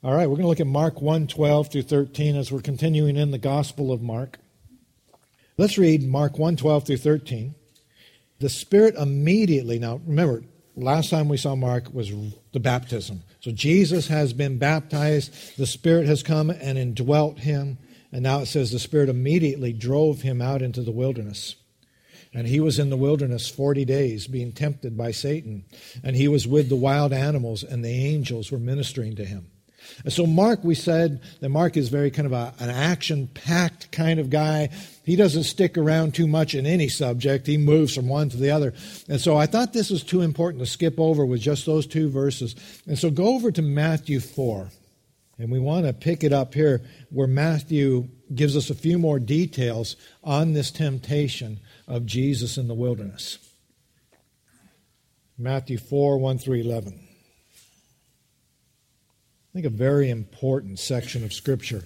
All right, we're going to look at Mark 1:12 through 13 as we're continuing in the Gospel of Mark. Let's read Mark 1:12 through 13. The Spirit immediately, now remember, last time we saw Mark was the baptism. So Jesus has been baptized, the Spirit has come and indwelt him, and now it says the Spirit immediately drove him out into the wilderness. And he was in the wilderness 40 days, being tempted by Satan. And he was with the wild animals, and the angels were ministering to him. And so Mark, we said that Mark is very kind of an action-packed kind of guy. He doesn't stick around too much in any subject. He moves from one to the other. And so I thought this was too important to skip over with just those two verses. And so go over to Matthew 4. And we want to pick it up here where Matthew gives us a few more details on this temptation of Jesus in the wilderness. Matthew 4, 1 through 11. I think a very important section of Scripture. It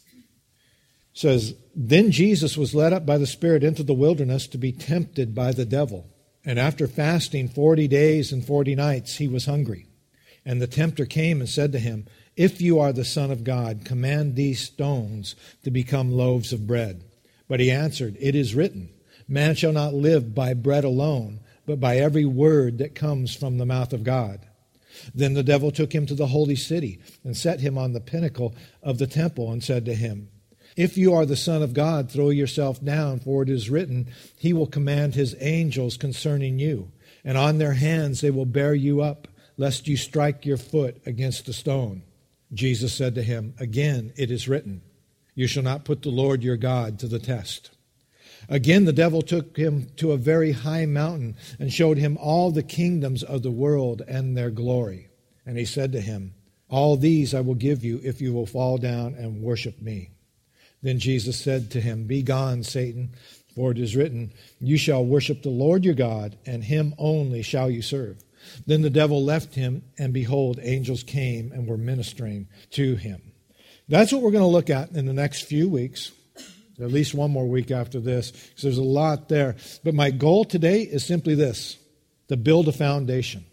says, Then Jesus was led up by the Spirit into the wilderness to be tempted by the devil. And after fasting 40 days and 40 nights, he was hungry. And the tempter came and said to him, If you are the Son of God, command these stones to become loaves of bread. But he answered, It is written, Man shall not live by bread alone, but by every word that comes from the mouth of God. Then the devil took him to the holy city and set him on the pinnacle of the temple and said to him, If you are the Son of God, throw yourself down, for it is written, He will command His angels concerning you, and on their hands they will bear you up, lest you strike your foot against a stone. Jesus said to him, Again it is written, You shall not put the Lord your God to the test. Again, the devil took him to a very high mountain and showed him all the kingdoms of the world and their glory. And he said to him, All these I will give you if you will fall down and worship me. Then Jesus said to him, Begone, Satan, for it is written, You shall worship the Lord your God, and him only shall you serve. Then the devil left him, and behold, angels came and were ministering to him. That's what we're going to look at in the next few weeks. At least one more week after this, because there's a lot there. But my goal today is simply this, to build a foundation,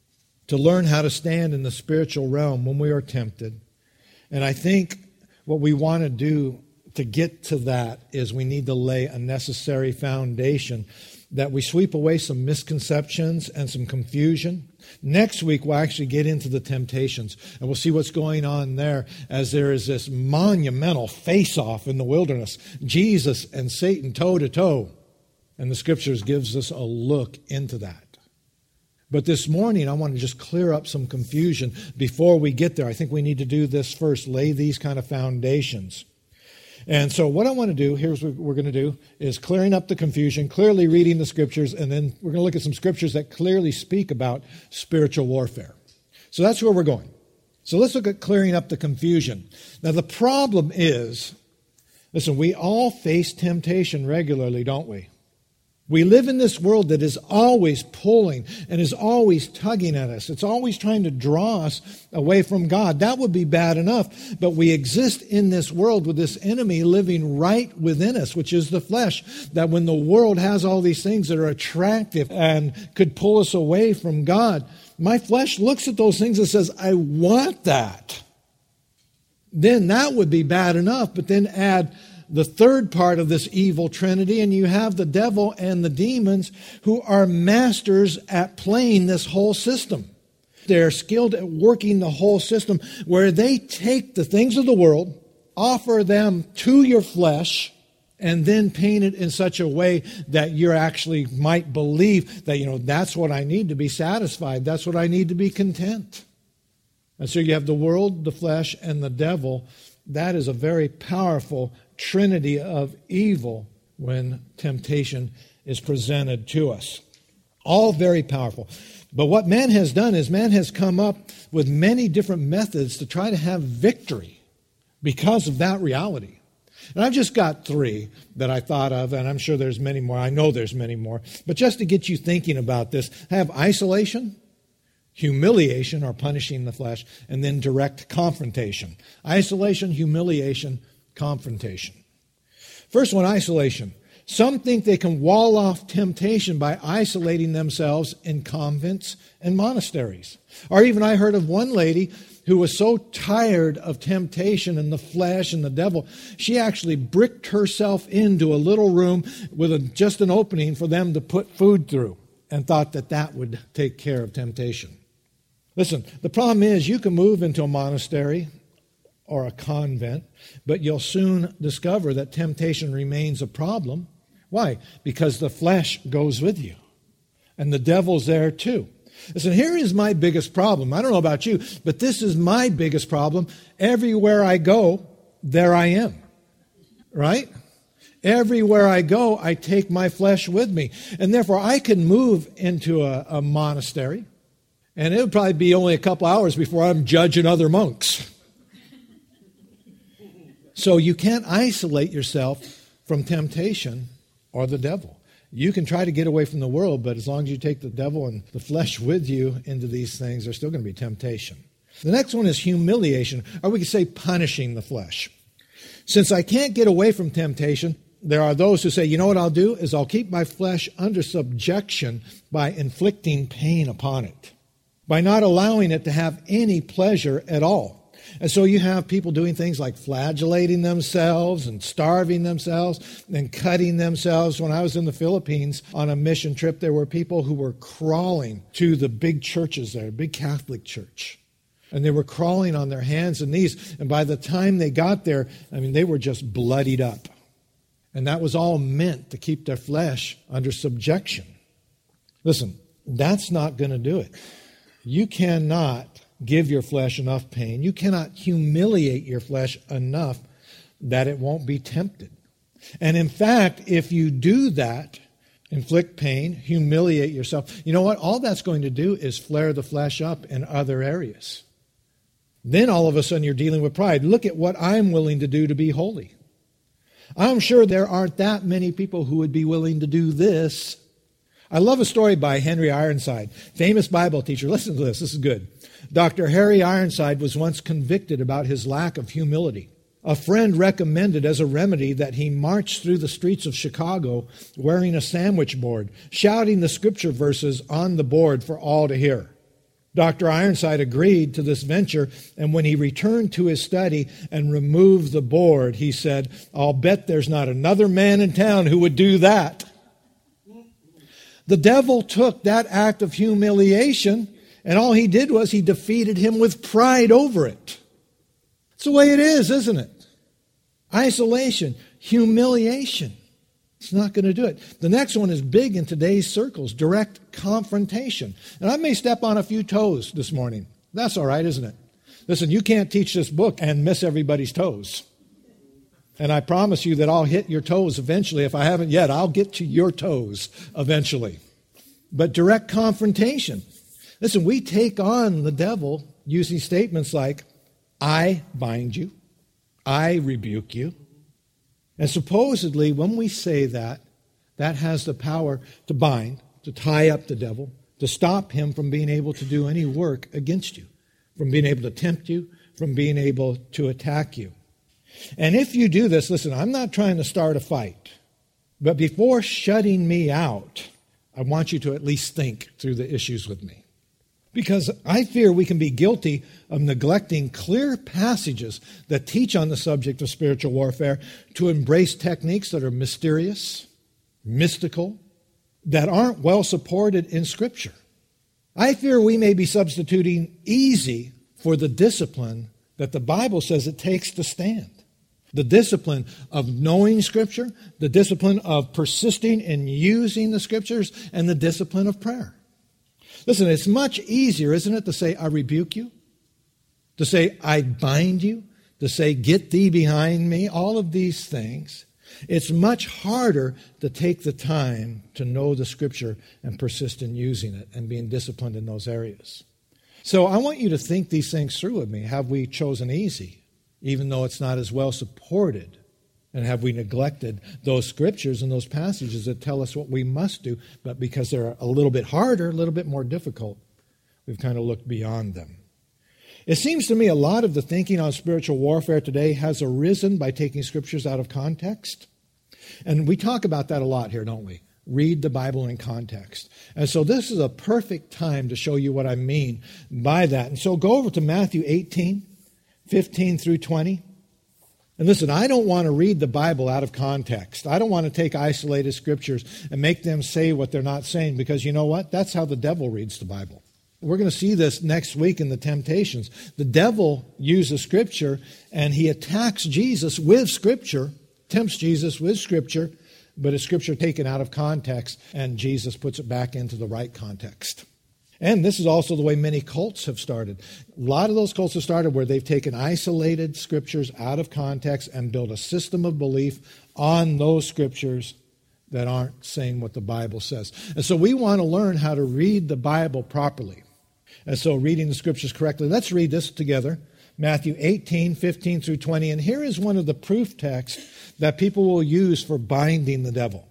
to learn how to stand in the spiritual realm when we are tempted. And I think what we want to do to get to that is we need to lay a necessary foundation, that we sweep away some misconceptions and some confusion. Next week, we'll actually get into the temptations, and we'll see what's going on there as there is this monumental face-off in the wilderness. Jesus and Satan toe-to-toe. And the Scriptures gives us a look into that. But this morning, I want to just clear up some confusion before we get there. I think we need to do this first, lay these kind of foundations. And so what I want to do, here's what we're going to do, is clearing up the confusion, clearly reading the Scriptures, and then we're going to look at some Scriptures that clearly speak about spiritual warfare. So that's where we're going. So let's look at clearing up the confusion. Now the problem is, listen, we all face temptation regularly, don't we? We live in this world that is always pulling and is always tugging at us. It's always trying to draw us away from God. That would be bad enough. But we exist in this world with this enemy living right within us, which is the flesh. That when the world has all these things that are attractive and could pull us away from God, my flesh looks at those things and says, I want that. Then that would be bad enough. But then add the third part of this evil trinity, and you have the devil and the demons who are masters at playing this whole system. They're skilled at working the whole system where they take the things of the world, offer them to your flesh, and then paint it in such a way that you actually might believe that, that's what I need to be satisfied. That's what I need to be content. And so you have the world, the flesh, and the devil. That is a very powerful trinity of evil when temptation is presented to us. All very powerful. But what man has done is man has come up with many different methods to try to have victory because of that reality. And I've just got 3 that I thought of, and I'm sure there's many more. I know there's many more. But just to get you thinking about this, I have isolation, humiliation, or punishing the flesh, and then direct confrontation. Isolation, humiliation, confrontation. First one, isolation. Some think they can wall off temptation by isolating themselves in convents and monasteries. Or even I heard of one lady who was so tired of temptation and the flesh and the devil, she actually bricked herself into a little room with just an opening for them to put food through, and thought that that would take care of temptation. Listen, the problem is you can move into a monastery or a convent, but you'll soon discover that temptation remains a problem. Why? Because the flesh goes with you, and the devil's there too. Listen, here is my biggest problem. I don't know about you, but this is my biggest problem. Everywhere I go, there I am. Right? Everywhere I go, I take my flesh with me. And therefore, I can move into a monastery, and it would probably be only a couple hours before I'm judging other monks. So you can't isolate yourself from temptation or the devil. You can try to get away from the world, but as long as you take the devil and the flesh with you into these things, there's still going to be temptation. The next one is humiliation, or we could say punishing the flesh. Since I can't get away from temptation, there are those who say, you know what I'll do is I'll keep my flesh under subjection by inflicting pain upon it, by not allowing it to have any pleasure at all. And so you have people doing things like flagellating themselves and starving themselves and cutting themselves. When I was in the Philippines on a mission trip, there were people who were crawling to the big churches there, big Catholic church. And they were crawling on their hands and knees. And by the time they got there, they were just bloodied up. And that was all meant to keep their flesh under subjection. Listen, that's not going to do it. You cannot give your flesh enough pain. You cannot humiliate your flesh enough that it won't be tempted. And in fact, if you do that, inflict pain, humiliate yourself, you know what? All that's going to do is flare the flesh up in other areas. Then all of a sudden you're dealing with pride. Look at what I'm willing to do to be holy. I'm sure there aren't that many people who would be willing to do this. I love a story by Henry Ironside, famous Bible teacher. Listen to this. This is good. Dr. Harry Ironside was once convicted about his lack of humility. A friend recommended as a remedy that he march through the streets of Chicago wearing a sandwich board, shouting the scripture verses on the board for all to hear. Dr. Ironside agreed to this venture, and when he returned to his study and removed the board, he said, "I'll bet there's not another man in town who would do that." The devil took that act of humiliation, and all he did was he defeated him with pride over it. It's the way it is, isn't it? Isolation, humiliation. It's not going to do it. The next one is big in today's circles, direct confrontation. And I may step on a few toes this morning. That's all right, isn't it? Listen, you can't teach this book and miss everybody's toes. And I promise you that I'll hit your toes eventually. If I haven't yet, I'll get to your toes eventually. But direct confrontation. Listen, we take on the devil using statements like, I bind you, I rebuke you. And supposedly, when we say that, that has the power to bind, to tie up the devil, to stop him from being able to do any work against you, from being able to tempt you, from being able to attack you. And if you do this, listen, I'm not trying to start a fight, but before shutting me out, I want you to at least think through the issues with me. Because I fear we can be guilty of neglecting clear passages that teach on the subject of spiritual warfare to embrace techniques that are mysterious, mystical, that aren't well supported in Scripture. I fear we may be substituting easy for the discipline that the Bible says it takes to stand. The discipline of knowing Scripture, the discipline of persisting in using the Scriptures, and the discipline of prayer. Listen, it's much easier, isn't it, to say, I rebuke you, to say, I bind you, to say, get thee behind me, all of these things. It's much harder to take the time to know the Scripture and persist in using it and being disciplined in those areas. So I want you to think these things through with me. Have we chosen easy, even though it's not as well supported? And have we neglected those scriptures and those passages that tell us what we must do, but because they're a little bit harder, a little bit more difficult, we've kind of looked beyond them. It seems to me a lot of the thinking on spiritual warfare today has arisen by taking scriptures out of context. And we talk about that a lot here, don't we? Read the Bible in context. And so this is a perfect time to show you what I mean by that. And so go over to Matthew 18, 15 through 20. And listen, I don't want to read the Bible out of context. I don't want to take isolated scriptures and make them say what they're not saying, because you know what? That's how the devil reads the Bible. We're going to see this next week in the temptations. The devil uses Scripture, and he attacks Jesus with Scripture, tempts Jesus with Scripture, but it's Scripture taken out of context, and Jesus puts it back into the right context. And this is also the way many cults have started. A lot of those cults have started where they've taken isolated Scriptures out of context and built a system of belief on those Scriptures that aren't saying what the Bible says. And so we want to learn how to read the Bible properly. And so reading the Scriptures correctly. Let's read this together. Matthew 18, 15 through 20. And here is one of the proof texts that people will use for binding the devil.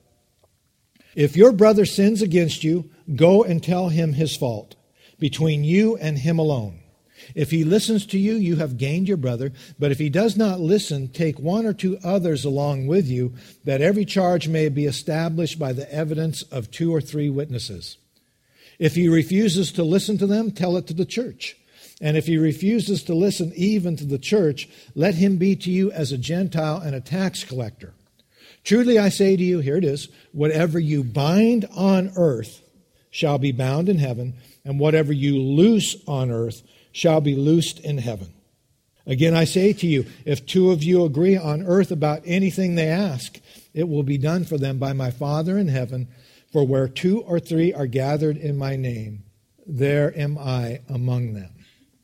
If your brother sins against you, go and tell him his fault, between you and him alone. If he listens to you, you have gained your brother. But if he does not listen, take one or two others along with you, that every charge may be established by the evidence of 2 or 3 witnesses. If he refuses to listen to them, tell it to the church. And if he refuses to listen even to the church, let him be to you as a Gentile and a tax collector. Truly I say to you, here it is, whatever you bind on earth shall be bound in heaven, and whatever you loose on earth shall be loosed in heaven. Again I say to you, if 2 of you agree on earth about anything they ask, it will be done for them by my Father in heaven. For where 2 or 3 are gathered in my name, there am I among them.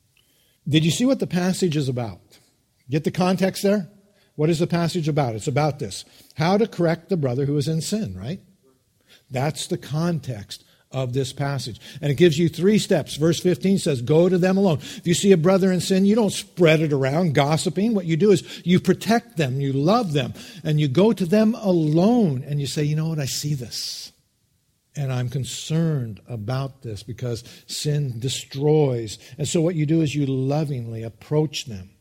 Did you see what the passage is about? Get the context there? What is the passage about? It's about this. How to correct the brother who is in sin, right? That's the context of this passage. And it gives you 3 steps. Verse 15 says, go to them alone. If you see a brother in sin, you don't spread it around gossiping. What you do is you protect them, you love them, and you go to them alone and you say, you know what, I see this. And I'm concerned about this because sin destroys. And so what you do is you lovingly approach them.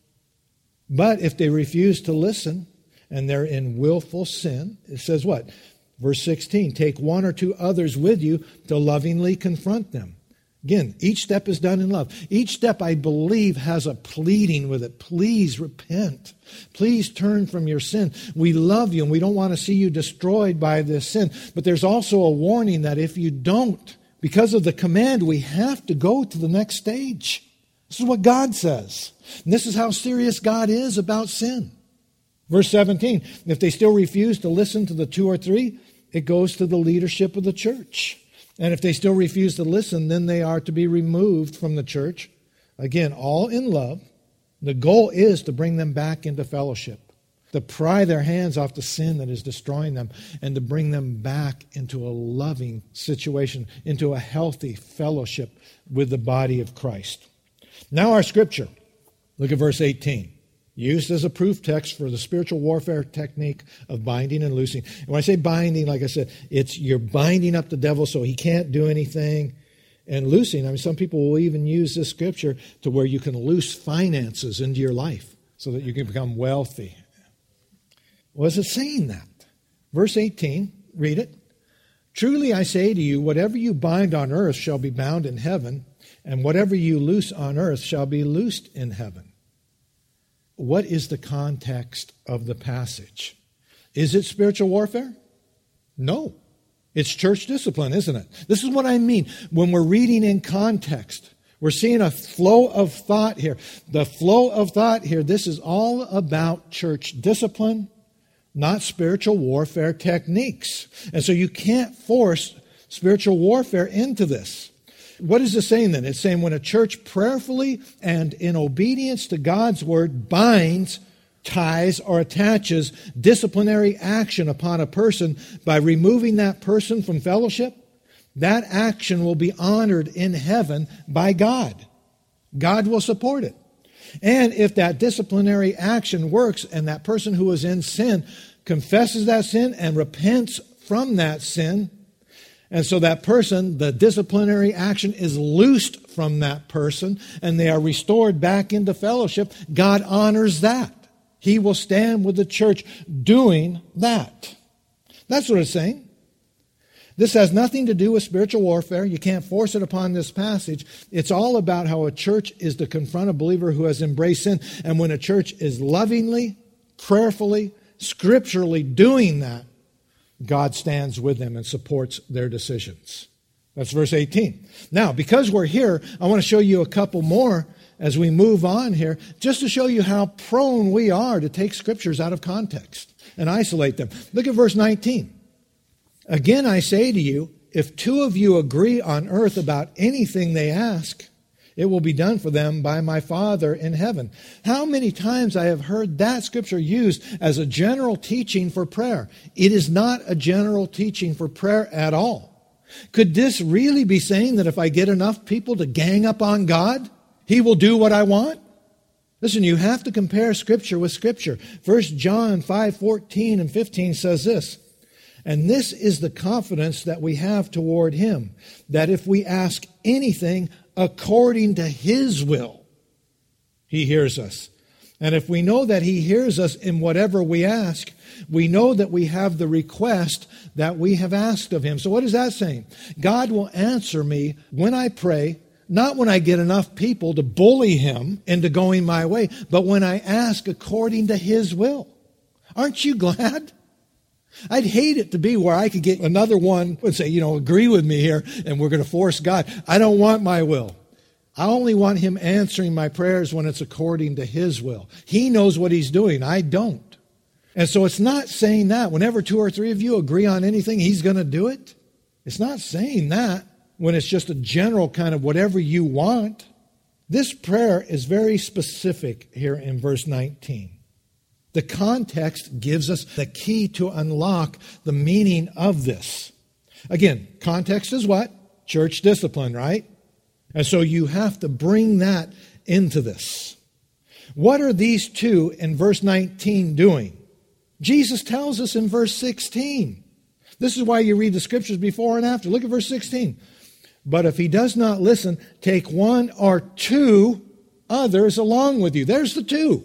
But if they refuse to listen and they're in willful sin, it says what? Verse 16, take 1 or 2 others with you to lovingly confront them. Again, each step is done in love. Each step, I believe, has a pleading with it. Please repent. Please turn from your sin. We love you and we don't want to see you destroyed by this sin. But there's also a warning that if you don't, because of the command, we have to go to the next stage. This is what God says. And this is how serious God is about sin. Verse 17, if they still refuse to listen to the 2 or 3, it goes to the leadership of the church. And if they still refuse to listen, then they are to be removed from the church. Again, all in love. The goal is to bring them back into fellowship, to pry their hands off the sin that is destroying them, and to bring them back into a loving situation, into a healthy fellowship with the body of Christ. Now our scripture. Look at verse 18. Used as a proof text for the spiritual warfare technique of binding and loosing. And when I say binding, like I said, it's you're binding up the devil so he can't do anything. And loosing, I mean, some people will even use this scripture to where you can loose finances into your life so that you can become wealthy. Was it saying that? Verse 18, read it. Truly I say to you, whatever you bind on earth shall be bound in heaven, and whatever you loose on earth shall be loosed in heaven. What is the context of the passage? Is it spiritual warfare? No. It's church discipline, isn't it? This is what I mean. When we're reading in context, we're seeing a flow of thought here. The flow of thought here, this is all about church discipline, not spiritual warfare techniques. And so you can't force spiritual warfare into this. What is it saying then? It's saying when a church prayerfully and in obedience to God's word binds, ties, or attaches disciplinary action upon a person by removing that person from fellowship, that action will be honored in heaven by God. God will support it. And if that disciplinary action works and that person who is in sin confesses that sin and repents from that sin, and so that person, the disciplinary action is loosed from that person and they are restored back into fellowship, God honors that. He will stand with the church doing that. That's what it's saying. This has nothing to do with spiritual warfare. You can't force it upon this passage. It's all about how a church is to confront a believer who has embraced sin. And when a church is lovingly, prayerfully, scripturally doing that, God stands with them and supports their decisions. That's verse 18. Now, because we're here, I want to show you a couple more as we move on here, just to show you how prone we are to take scriptures out of context and isolate them. Look at verse 19. Again, I say to you, if two of you agree on earth about anything they ask, it will be done for them by my Father in heaven. How many times I have heard that scripture used as a general teaching for prayer. It is not a general teaching for prayer at all. Could this really be saying that if I get enough people to gang up on God, He will do what I want? Listen, you have to compare Scripture with Scripture. 1 John 5:14 and 15 says this, and this is the confidence that we have toward Him, that if we ask anything according to His will, He hears us. And if we know that He hears us in whatever we ask, we know that we have the request that we have asked of Him. So what is that saying? God will answer me when I pray, not when I get enough people to bully Him into going my way, but when I ask according to His will. Aren't you glad? I'd hate it to be where I could get another one and say, agree with me here, and we're going to force God. I don't want my will. I only want Him answering my prayers when it's according to His will. He knows what He's doing. I don't. And so it's not saying that whenever two or three of you agree on anything, He's going to do it. It's not saying that when it's just a general kind of whatever you want. This prayer is very specific here in verse 19. The context gives us the key to unlock the meaning of this. Again, context is what? Church discipline, right? And so you have to bring that into this. What are these two in verse 19 doing? Jesus tells us in verse 16. This is why you read the scriptures before and after. Look at verse 16. But if he does not listen, take one or two others along with you. There's the two.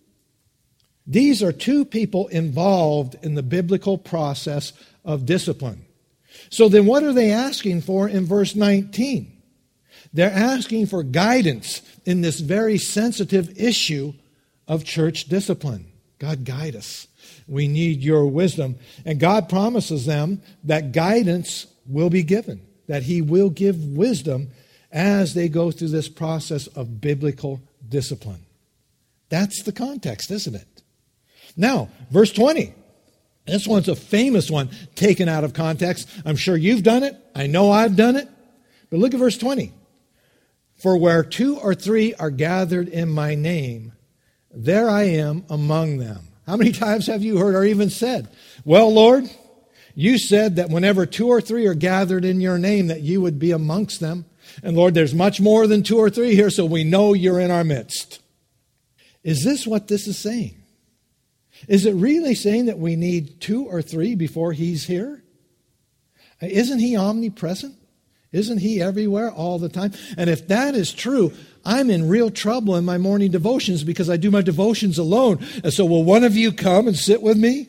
These are two people involved in the biblical process of discipline. So then what are they asking for in verse 19? They're asking for guidance in this very sensitive issue of church discipline. God, guide us. We need your wisdom. And God promises them that guidance will be given, that He will give wisdom as they go through this process of biblical discipline. That's the context, isn't it? Now, verse 20. This one's a famous one taken out of context. I'm sure you've done it. I know I've done it. But look at verse 20. For where two or three are gathered in my name, there I am among them. How many times have you heard or even said, well, Lord, you said that whenever two or three are gathered in your name, that you would be amongst them. And Lord, there's much more than two or three here, so we know you're in our midst. Is this what this is saying? Is it really saying that we need two or three before He's here? Isn't He omnipresent? Isn't He everywhere all the time? And if that is true, I'm in real trouble in my morning devotions because I do my devotions alone. And so will one of you come and sit with me?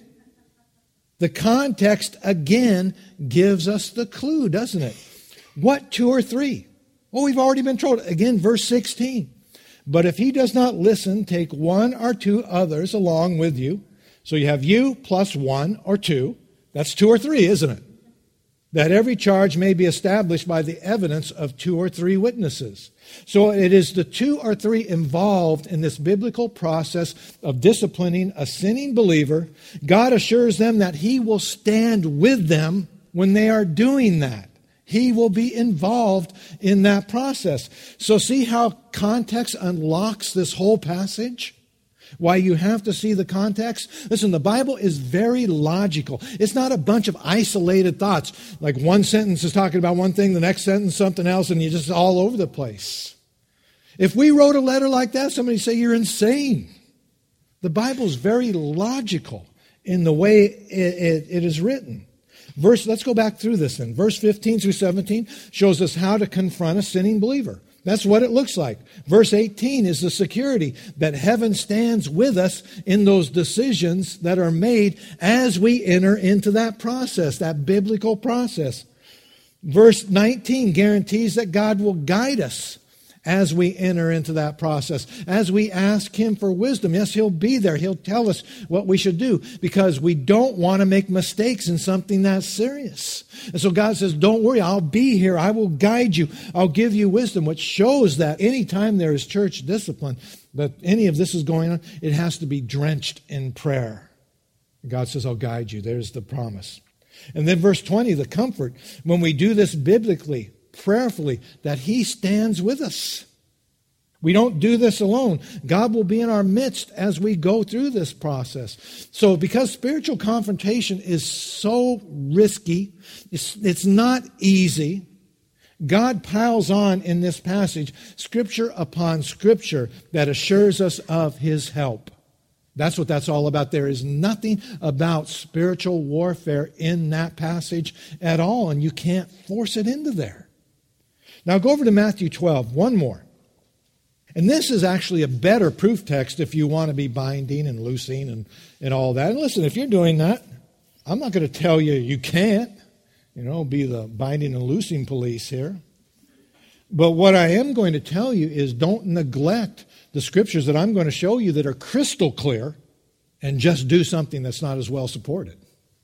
The context, again, gives us the clue, doesn't it? What two or three? Well, we've already been told. Again, verse 16. But if he does not listen, take one or two others along with you. So you have you plus one or two. That's two or three, isn't it? That every charge may be established by the evidence of two or three witnesses. So it is the two or three involved in this biblical process of disciplining a sinning believer. God assures them that He will stand with them when they are doing that. He will be involved in that process. So see how context unlocks this whole passage? Why you have to see the context? Listen, the Bible is very logical. It's not a bunch of isolated thoughts. Like one sentence is talking about one thing, the next sentence something else, and you're just all over the place. If we wrote a letter like that, somebody would say you're insane. The Bible is very logical in the way it is written. Let's go back through this then. Verse 15 through 17 shows us how to confront a sinning believer. That's what it looks like. Verse 18 is the security that heaven stands with us in those decisions that are made as we enter into that process, that biblical process. Verse 19 guarantees that God will guide us as we enter into that process. As we ask Him for wisdom, yes, He'll be there. He'll tell us what we should do because we don't want to make mistakes in something that's serious. And so God says, don't worry, I'll be here. I will guide you. I'll give you wisdom, which shows that anytime there is church discipline, that any of this is going on, it has to be drenched in prayer. God says, I'll guide you. There's the promise. And then verse 20, the comfort, when we do this biblically, prayerfully, that He stands with us. We don't do this alone. God will be in our midst as we go through this process. So because spiritual confrontation is so risky, it's not easy, God piles on in this passage scripture upon scripture that assures us of His help. That's what that's all about. There is nothing about spiritual warfare in that passage at all, and you can't force it into there. Now go over to Matthew 12, one more. And this is actually a better proof text if you want to be binding and loosing and all that. And listen, if you're doing that, I'm not going to tell you you can't, be the binding and loosing police here. But what I am going to tell you is don't neglect the scriptures that I'm going to show you that are crystal clear and just do something that's not as well supported.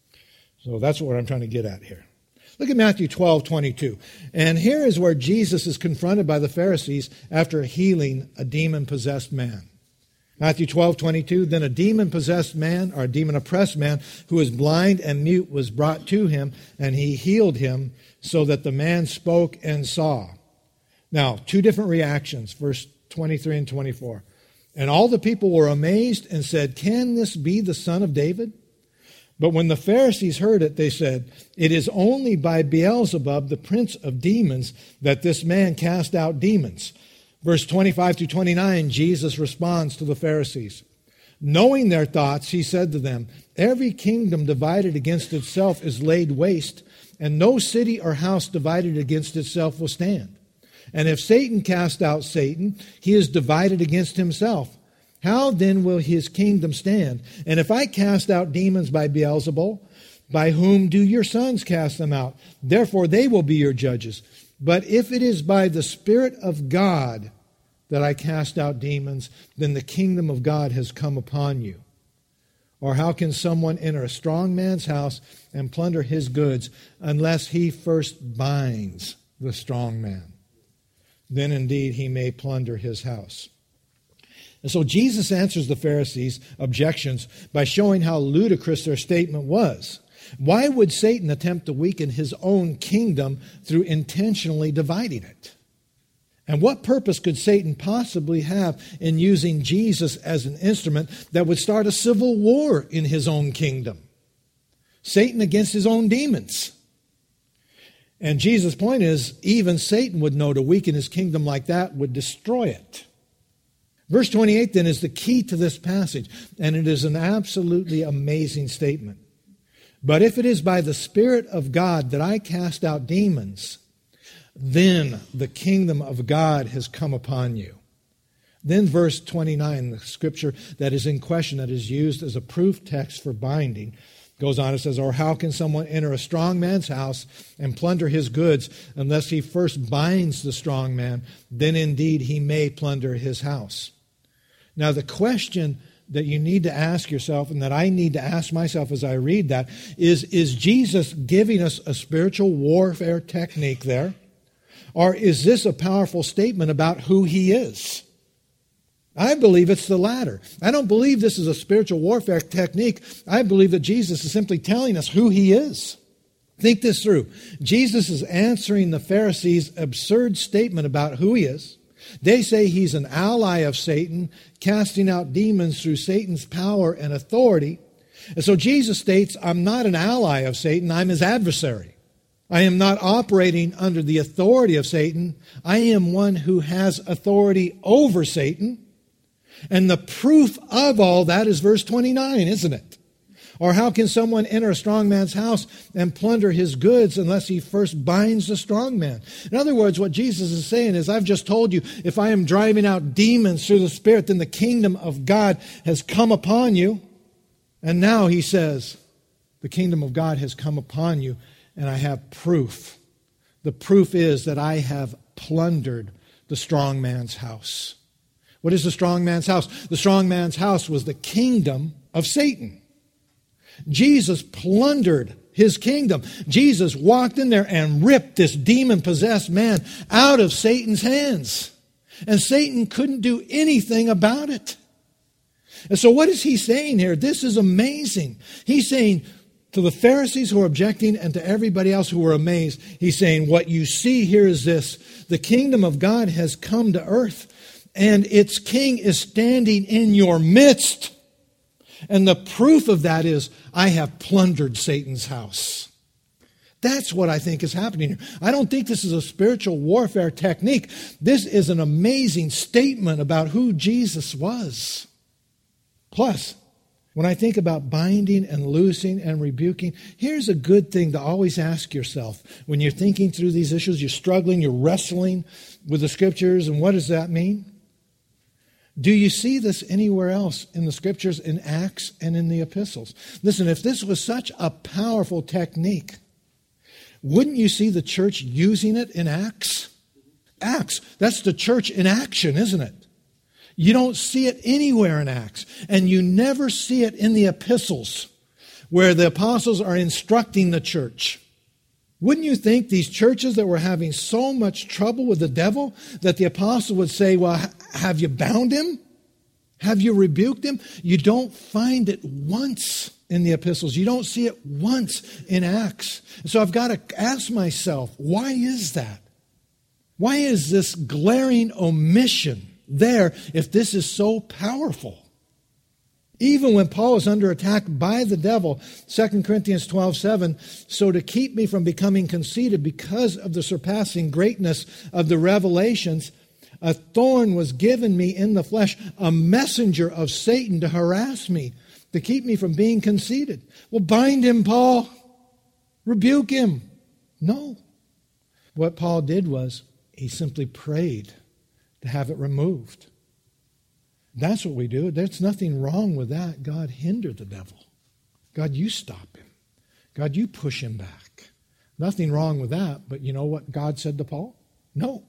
So that's what I'm trying to get at here. Look at Matthew 12:22. And here is where Jesus is confronted by the Pharisees after healing a demon-possessed man. Matthew 12:22, then a demon-possessed man, or a demon-oppressed man, who was blind and mute, was brought to him, and he healed him, so that the man spoke and saw. Now, two different reactions, verse 23 and 24. And all the people were amazed and said, can this be the son of David? But when the Pharisees heard it, they said, it is only by Beelzebub, the prince of demons, that this man cast out demons. Verse 25 to 29, Jesus responds to the Pharisees. Knowing their thoughts, He said to them, every kingdom divided against itself is laid waste, and no city or house divided against itself will stand. And if Satan cast out Satan, he is divided against himself. How then will his kingdom stand? And if I cast out demons by Beelzebul, by whom do your sons cast them out? Therefore they will be your judges. But if it is by the Spirit of God that I cast out demons, then the kingdom of God has come upon you. Or how can someone enter a strong man's house and plunder his goods unless he first binds the strong man? Then indeed he may plunder his house. And so Jesus answers the Pharisees' objections by showing how ludicrous their statement was. Why would Satan attempt to weaken his own kingdom through intentionally dividing it? And what purpose could Satan possibly have in using Jesus as an instrument that would start a civil war in his own kingdom? Satan against his own demons. And Jesus' point is, even Satan would know to weaken his kingdom like that would destroy it. Verse 28 then is the key to this passage, and it is an absolutely amazing statement. But if it is by the Spirit of God that I cast out demons, then the kingdom of God has come upon you. Then verse 29, the scripture that is in question, that is used as a proof text for binding, goes on, it says, or how can someone enter a strong man's house and plunder his goods unless he first binds the strong man? Then indeed he may plunder his house. Now the question that you need to ask yourself, and that I need to ask myself as I read that, is Jesus giving us a spiritual warfare technique there? Or is this a powerful statement about who He is? I believe it's the latter. I don't believe this is a spiritual warfare technique. I believe that Jesus is simply telling us who He is. Think this through. Jesus is answering the Pharisees' absurd statement about who He is. They say He's an ally of Satan, casting out demons through Satan's power and authority. And so Jesus states, I'm not an ally of Satan, I'm his adversary. I am not operating under the authority of Satan. I am one who has authority over Satan. And the proof of all that is verse 29, isn't it? Or how can someone enter a strong man's house and plunder his goods unless he first binds the strong man? In other words, what Jesus is saying is, I've just told you, if I am driving out demons through the Spirit, then the kingdom of God has come upon you. And now He says, the kingdom of God has come upon you, and I have proof The proof is that I have plundered the strong man's house. What is the strong man's house? The strong man's house was the kingdom of Satan. Jesus plundered his kingdom. Jesus walked in there and ripped this demon-possessed man out of Satan's hands. And Satan couldn't do anything about it. And so what is he saying here? This is amazing. He's saying to the Pharisees who are objecting and to everybody else who were amazed, he's saying, what you see here is this. The kingdom of God has come to earth, and its king is standing in your midst. And the proof of that is, I have plundered Satan's house. That's what I think is happening here. I don't think this is a spiritual warfare technique. This is an amazing statement about who Jesus was. Plus, when I think about binding and loosing and rebuking, here's a good thing to always ask yourself. When you're thinking through these issues, you're struggling, you're wrestling with the Scriptures, and what does that mean? Do you see this anywhere else in the Scriptures, in Acts and in the epistles? Listen, if this was such a powerful technique, wouldn't you see the church using it in Acts? Acts, that's the church in action, isn't it? You don't see it anywhere in Acts. And you never see it in the epistles where the apostles are instructing the church. Wouldn't you think these churches that were having so much trouble with the devil that the apostle would say, well, have you bound him? Have you rebuked him? You don't find it once in the epistles. You don't see it once in Acts. So I've got to ask myself, why is that? Why is this glaring omission there if this is so powerful? Even when Paul is under attack by the devil, 2 Corinthians 12:7, so to keep me from becoming conceited because of the surpassing greatness of the revelations, a thorn was given me in the flesh, a messenger of Satan to harass me, to keep me from being conceited. Well, bind him, Paul. Rebuke him. No. What Paul did was he simply prayed to have it removed. That's what we do. There's nothing wrong with that. God, hinder the devil. God, you stop him. God, you push him back. Nothing wrong with that. But you know what God said to Paul? No.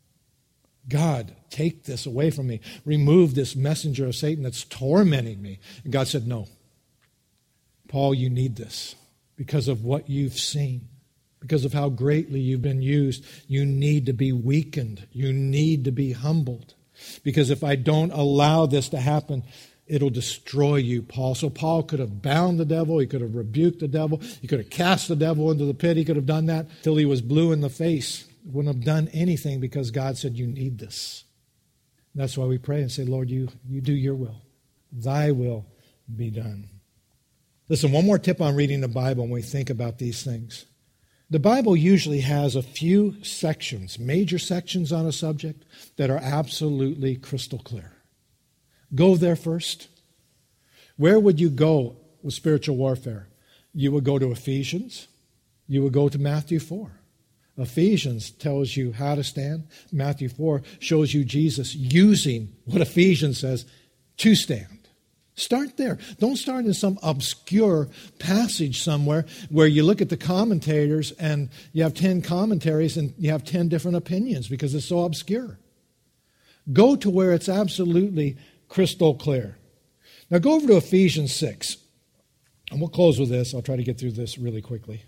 God, take this away from me. Remove this messenger of Satan that's tormenting me. And God said, no. Paul, you need this because of what you've seen. Because of how greatly you've been used. You need to be weakened. You need to be humbled. Because if I don't allow this to happen, it'll destroy you, Paul. So Paul could have bound the devil. He could have rebuked the devil. He could have cast the devil into the pit. He could have done that till he was blue in the face. He wouldn't have done anything because God said, you need this. And that's why we pray and say, Lord, you do your will. Thy will be done. Listen, one more tip on reading the Bible when we think about these things. The Bible usually has a few sections, major sections on a subject that are absolutely crystal clear. Go there first. Where would you go with spiritual warfare? You would go to Ephesians. You would go to Matthew 4. Ephesians tells you how to stand. Matthew 4 shows you Jesus using what Ephesians says to stand. Start there. Don't start in some obscure passage somewhere where you look at the commentators and you have 10 commentaries and you have 10 different opinions because it's so obscure. Go to where it's absolutely crystal clear. Now go over to Ephesians 6. And we'll close with this. I'll try to get through this really quickly.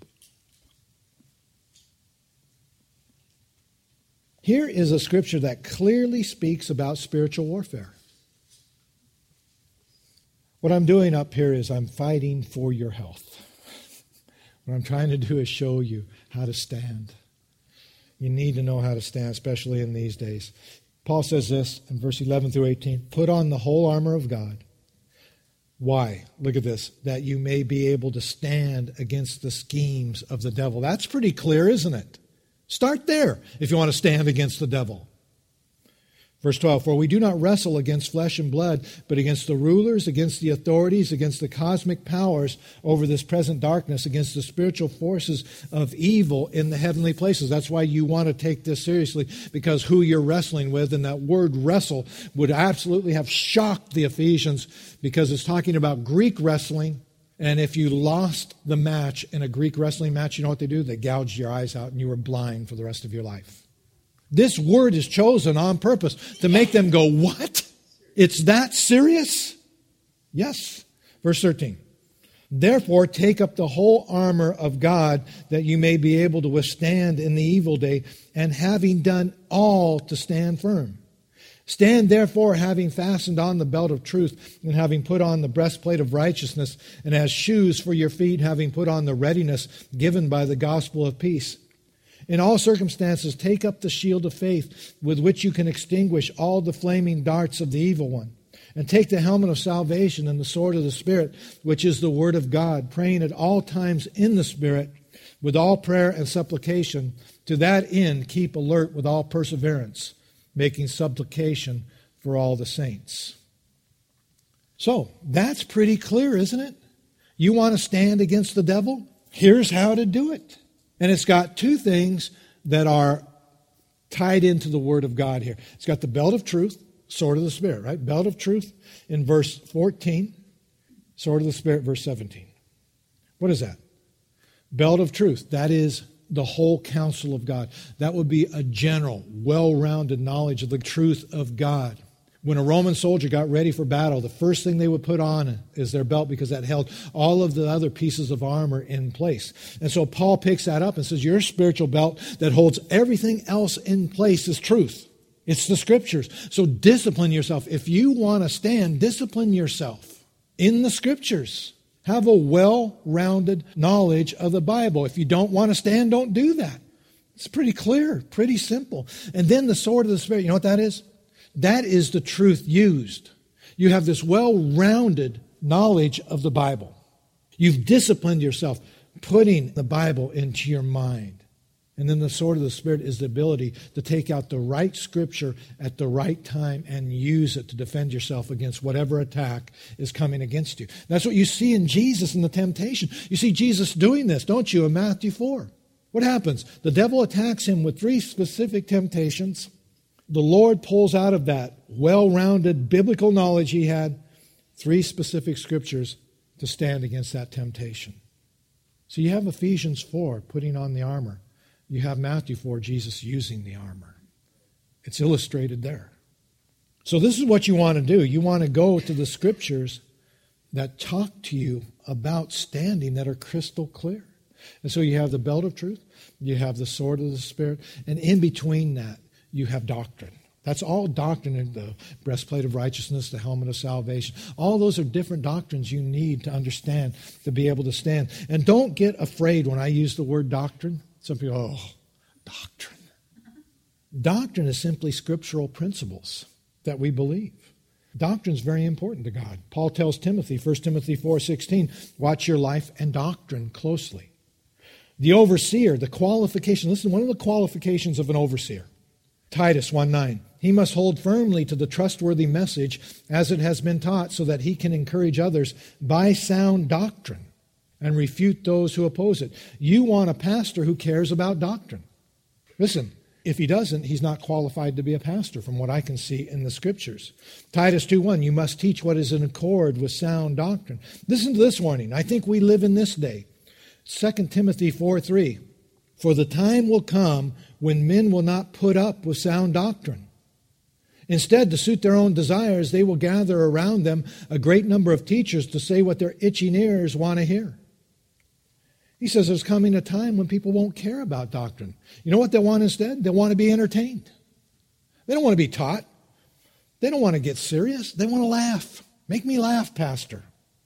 Here is a scripture that clearly speaks about spiritual warfare. What I'm doing up here is I'm fighting for your health. What I'm trying to do is show you how to stand. You need to know how to stand, especially in these days. Paul says this in verse 11 through 18. Put on the whole armor of God. Why? Look at this. That you may be able to stand against the schemes of the devil. That's pretty clear, isn't it? Start there if you want to stand against the devil. Verse 12, for we do not wrestle against flesh and blood, but against the rulers, against the authorities, against the cosmic powers over this present darkness, against the spiritual forces of evil in the heavenly places. That's why you want to take this seriously, because who you're wrestling with, and that word wrestle would absolutely have shocked the Ephesians, because it's talking about Greek wrestling And if you lost the match in a Greek wrestling match, you know what they do? They gouged your eyes out and you were blind for the rest of your life. This word is chosen on purpose to make them go, what? It's that serious? Yes. Verse 13. Therefore, take up the whole armor of God that you may be able to withstand in the evil day, and having done all to stand firm. Stand therefore, having fastened on the belt of truth, and having put on the breastplate of righteousness, and as shoes for your feet, having put on the readiness given by the gospel of peace. In all circumstances, take up the shield of faith, with which you can extinguish all the flaming darts of the evil one. And take the helmet of salvation and the sword of the Spirit, which is the word of God, praying at all times in the Spirit, with all prayer and supplication. To that end, keep alert with all perseverance, making supplication for all the saints. So, that's pretty clear, isn't it? You want to stand against the devil? Here's how to do it. And it's got two things that are tied into the Word of God here. It's got the belt of truth, sword of the Spirit, right? Belt of truth in verse 14, sword of the Spirit, verse 17. What is that? Belt of truth. That is the whole counsel of God. That would be a general, well-rounded knowledge of the truth of God. When a Roman soldier got ready for battle, the first thing they would put on is their belt, because that held all of the other pieces of armor in place. And so Paul picks that up and says, your spiritual belt that holds everything else in place is truth. It's the Scriptures. So discipline yourself. If you want to stand, discipline yourself in the Scriptures. Have a well-rounded knowledge of the Bible. If you don't want to stand, don't do that. It's pretty clear, pretty simple. And then the sword of the Spirit, you know what that is? That is the truth used. You have this well-rounded knowledge of the Bible. You've disciplined yourself, putting the Bible into your mind. And then the sword of the Spirit is the ability to take out the right Scripture at the right time and use it to defend yourself against whatever attack is coming against you. That's what you see in Jesus in the temptation. You see Jesus doing this, don't you, in Matthew 4. What happens? The devil attacks him with 3 specific temptations. The Lord pulls out of that well-rounded biblical knowledge he had 3 specific Scriptures to stand against that temptation. So you have Ephesians 4, putting on the armor. You have Matthew 4, Jesus using the armor. It's illustrated there. So this is what you want to do. You want to go to the Scriptures that talk to you about standing, that are crystal clear. And so you have the belt of truth, you have the sword of the Spirit, and in between that, you have doctrine. That's all doctrine, in the breastplate of righteousness, the helmet of salvation. All those are different doctrines you need to understand to be able to stand. And don't get afraid when I use the word doctrine. Some people, doctrine. Doctrine is simply scriptural principles that we believe. Doctrine is very important to God. Paul tells Timothy, 1 Timothy 4:16, watch your life and doctrine closely. The overseer, the qualification. Listen, one of the qualifications of an overseer. Titus 1:9. He must hold firmly to the trustworthy message as it has been taught, so that he can encourage others by sound doctrine and refute those who oppose it. You want a pastor who cares about doctrine. Listen, if he doesn't, he's not qualified to be a pastor from what I can see in the Scriptures. Titus 2:1, you must teach what is in accord with sound doctrine. Listen to this warning. I think we live in this day. 2 Timothy 4:3, for the time will come when men will not put up with sound doctrine. Instead, to suit their own desires, they will gather around them a great number of teachers to say what their itching ears want to hear. He says there's coming a time when people won't care about doctrine. You know what they want instead? They want to be entertained. They don't want to be taught. They don't want to get serious. They want to laugh. Make me laugh, Pastor.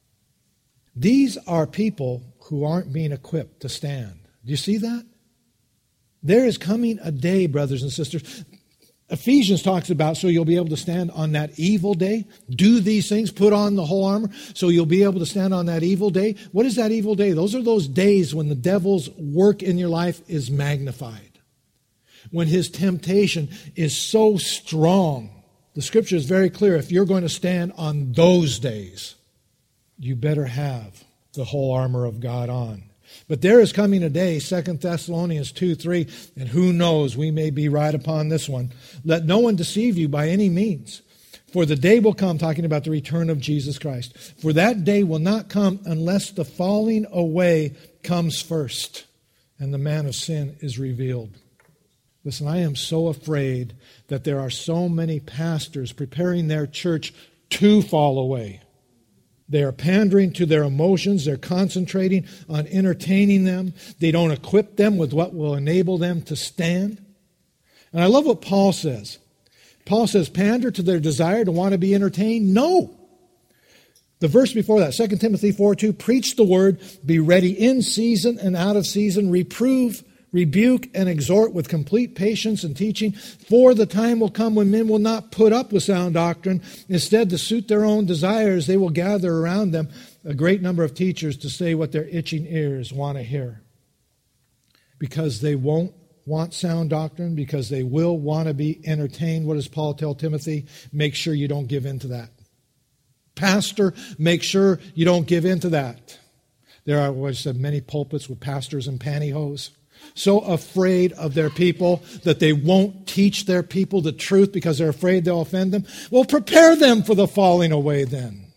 These are people who aren't being equipped to stand. Do you see that? There is coming a day, brothers and sisters. Ephesians talks about so you'll be able to stand on that evil day. Do these things, put on the whole armor, so you'll be able to stand on that evil day. What is that evil day? Those are those days when the devil's work in your life is magnified. When his temptation is so strong. The Scripture is very clear. If you're going to stand on those days, you better have the whole armor of God on. But there is coming a day, 2 Thessalonians 2:3, and who knows, we may be right upon this one. Let no one deceive you by any means. For the day will come, talking about the return of Jesus Christ. For that day will not come unless the falling away comes first and the man of sin is revealed. Listen, I am so afraid that there are so many pastors preparing their church to fall away. They are pandering to their emotions. They're concentrating on entertaining them. They don't equip them with what will enable them to stand. And I love what Paul says. Paul says, pander to their desire to want to be entertained? No. The verse before that, 2 Timothy 4:2, preach the word, be ready in season and out of season, reprove, rebuke, and exhort with complete patience and teaching. For the time will come when men will not put up with sound doctrine. Instead, to suit their own desires, they will gather around them a great number of teachers to say what their itching ears want to hear. Because they won't want sound doctrine, because they will want to be entertained. What does Paul tell Timothy? Make sure you don't give in to that. Pastor, make sure you don't give in to that. There are, what I said, many pulpits with pastors in pantyhose, so afraid of their people that they won't teach their people the truth because they're afraid they'll offend them. Well, prepare them for the falling away then.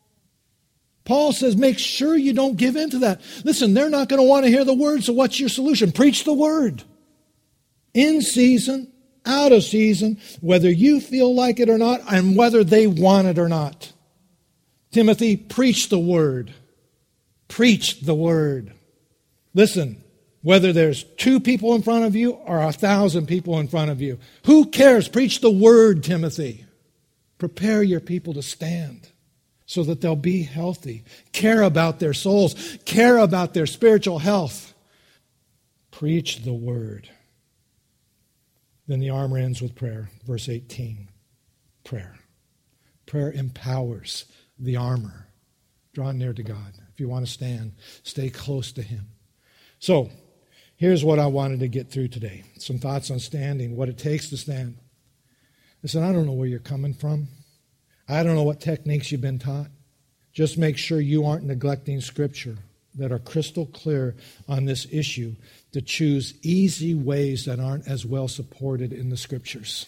Paul says, make sure you don't give in to that. Listen, they're not going to want to hear the word, so what's your solution? Preach the word. In season, out of season, whether you feel like it or not, and whether they want it or not. Timothy, preach the word. Preach the word. Listen, whether there's 2 people in front of you or 1,000 people in front of you, who cares? Preach the word, Timothy. Prepare your people to stand so that they'll be healthy. Care about their souls. Care about their spiritual health. Preach the word. Then the armor ends with prayer. Verse 18, prayer. Prayer empowers the armor. Draw near to God. If you want to stand, stay close to Him. So, here's what I wanted to get through today. Some thoughts on standing, what it takes to stand. Listen, I don't know where you're coming from. I don't know what techniques you've been taught. Just make sure you aren't neglecting Scripture that are crystal clear on this issue, to choose easy ways that aren't as well supported in the Scriptures.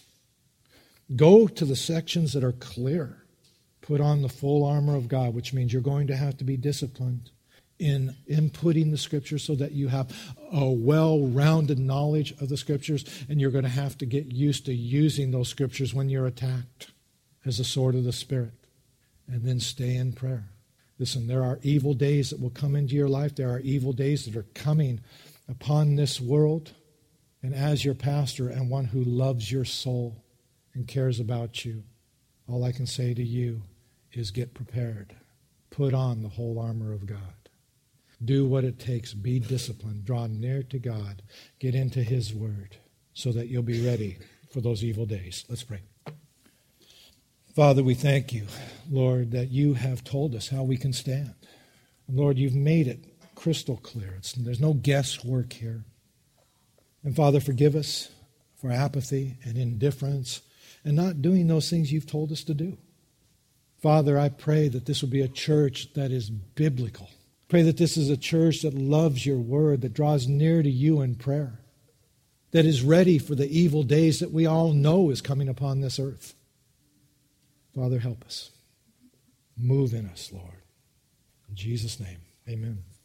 Go to the sections that are clear. Put on the full armor of God, which means you're going to have to be disciplined in inputting the Scriptures so that you have a well-rounded knowledge of the Scriptures, and you're going to have to get used to using those Scriptures when you're attacked as a sword of the Spirit. And then stay in prayer. Listen, there are evil days that will come into your life. There are evil days that are coming upon this world. And as your pastor and one who loves your soul and cares about you, all I can say to you is get prepared. Put on the whole armor of God. Do what it takes. Be disciplined. Draw near to God. Get into His Word so that you'll be ready for those evil days. Let's pray. Father, we thank you, Lord, that you have told us how we can stand. Lord, you've made it crystal clear. There's no guesswork here. And Father, forgive us for apathy and indifference and not doing those things you've told us to do. Father, I pray that this will be a church that is biblical. Pray that this is a church that loves your word, that draws near to you in prayer, that is ready for the evil days that we all know is coming upon this earth. Father, help us. Move in us, Lord. In Jesus' name, amen.